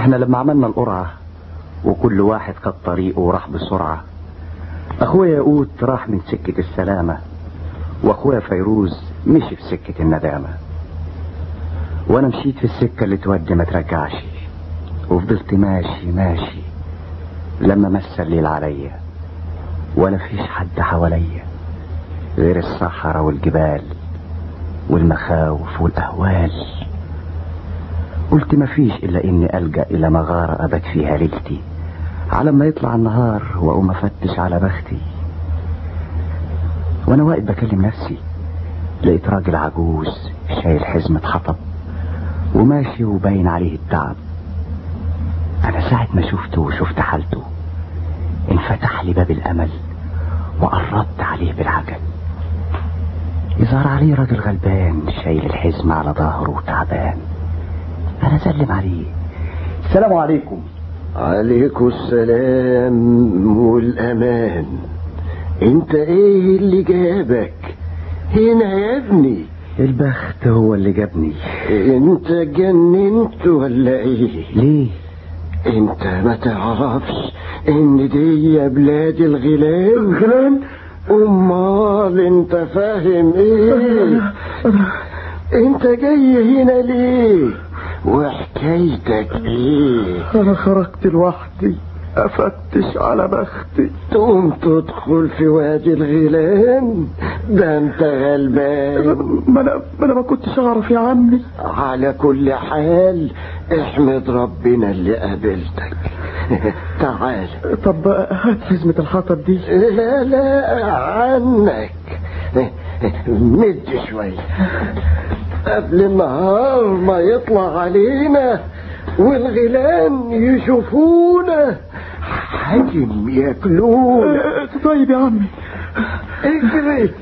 احنا لما عملنا القرعة وكل واحد خد طريقه وراح بسرعة، اخويا ياقوت راح من سكة السلامة، واخويا فيروز مشي في سكة الندامة، وانا مشيت في السكة اللي تودي ما ترجعش، وفضلت ماشي لما مس الليل عليا ولا فيش حد حواليا غير الصحراء والجبال والمخاوف والاهوال. قلت مفيش الا اني الجأ الى مغارة ابات فيها ليلتي على ما يطلع النهار واقوم افتش على بختي. وانا واقف بكلم نفسي لقيت راجل عجوز شايل حزمة حطب وماشي وباين عليه التعب. انا ساعة ما شفته وشفت حالته انفتح لي باب الامل وقربت عليه بالعجل. يظهر عليه راجل غلبان شايل الحزمة على ظهره وتعبان. انا سلم عليه، السلام عليكم. عليكم السلام والامان. انت ايه اللي جابك هنا يا ابني؟ البخت هو اللي جابني. انت جننت ولا ايه؟ ليه؟ انت ما تعرفش ان دي بلاد الغيلان؟ غيلان؟ امال انت فاهم ايه؟ انت جاي هنا ليه وحكايتك ايه؟ انا خرجت لوحدي افتش على بختي. تقوم تدخل في وادي الغيلان؟ ده انت غلبان. ما انا ما كنتش اعرف يا عمي. على كل حال احمد ربنا اللي قابلتك. تعال. طب هات حزمة الحطب دي. لا عنك، مد شوية قبل النهار ما يطلع علينا والغيلان يشوفونا حجم ياكلونا. طيب يا عمي اجري.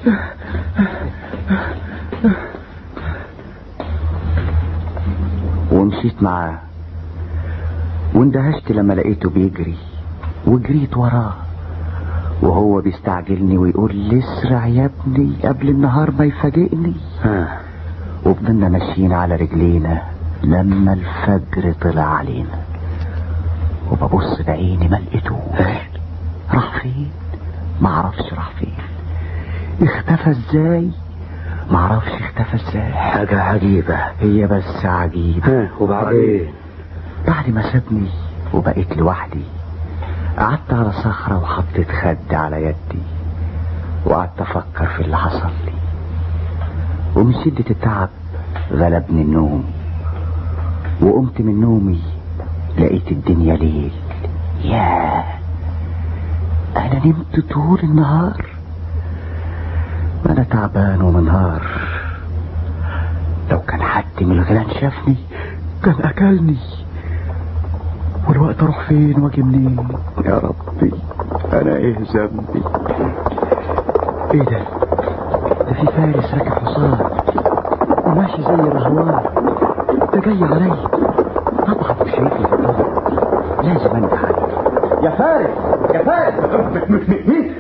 ومشيت معاه واندهشت لما لقيته بيجري وجريت وراه وهو بيستعجلني ويقول لي اسرع يا ابني قبل النهار ما يفاجئني. وفضلنا ماشيين على رجلينا لما الفجر طلع علينا وببص بعيني ما لقيتوش. راح فين؟ معرفش راح فين. اختفى ازاي؟ معرفش اختفى ازاي. حاجة عجيبة. هي بس عجيبة. وبعدين؟ بعد ما سابني وبقيت لوحدي قعدت على صخرة وحطيت خد على يدي وقعدت افكر في اللي حصل لي. ومن شدة التعب غلبني النوم وقمت من نومي لقيت الدنيا ليل. ياه، انا نمت طول النهار. ما انا تعبان ومنهار. لو كان حد من الغيلان شافني كان اكلني. والوقت اروح فين واجي منين؟ يا ربي انا ايه ذنبي؟ ايه ده في فارس راكب حصان وماشي زي الرهوان. ده جاي عليا طبعا مش هيجي في الطريق. لازم انجح عليه. يا فارس يا فارس. مين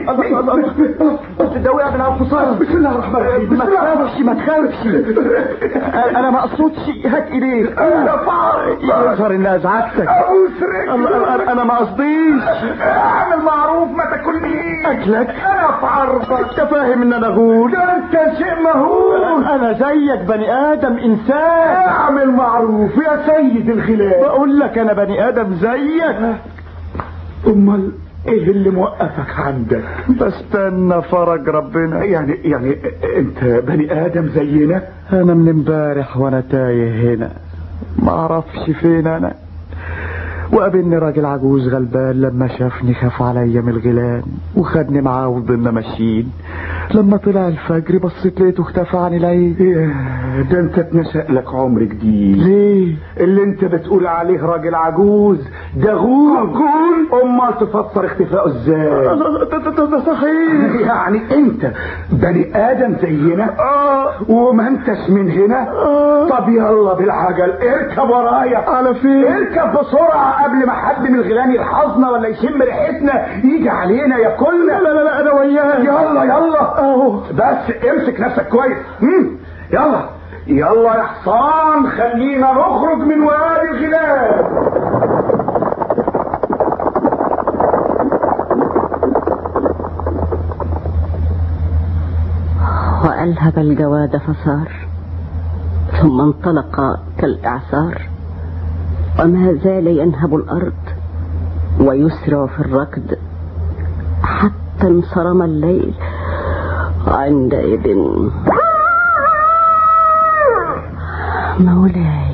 ده وقع من على الحصان. بسم الله الرحمن الرحيم. ما تخافش انا ما اقصدش. هات ايديك. يظهر اني ازعجتك. انا ما قصديش. اعمل معروف ما تاكلنيش. اكلك؟ انا في عرضك. انت فاهم ان انا غول؟ ده انت شيء مهول. انا زيك بني ادم انسان. اعمل معروف يا سيد الغيلان. بقول لك انا بني ادم زيك. امال ايه اللي موقفك عندك؟ بستنى فرج ربنا. يعني انت بني ادم زينا؟ انا من امبارح وانا تايه هنا ما اعرفش فين انا. وقابلني راجل عجوز غلبان لما شافني خاف عليا من الغيلان وخدني معاه وفضلنا ماشيين. لما طلع الفجر بصيت لقيته اختفى عن العين. ده انت اتنشأ لك عمر جديد. ليه؟ اللي انت بتقول عليه راجل عجوز ده غول. امال تفسر اختفائه ازاي؟ ده صحيح. يعني انت بني ادم زينا وما انتش من هنا. طب يلا بالعجل اركب ورايا. على فين؟ اركب بسرعة قبل ما حد من الغيلان يلحظنا ولا يشم ريحتنا يجي علينا ياكلنا. لا انا وياك. يلا بس امسك نفسك كويس. يلا يا حصان خلينا نخرج من وادي الغيلان. فألهب الجواد فصار، ثم انطلق كالإعصار، وما زال ينهب الأرض ويسرع في الركض حتى انصرم الليل. عندئذ مولاي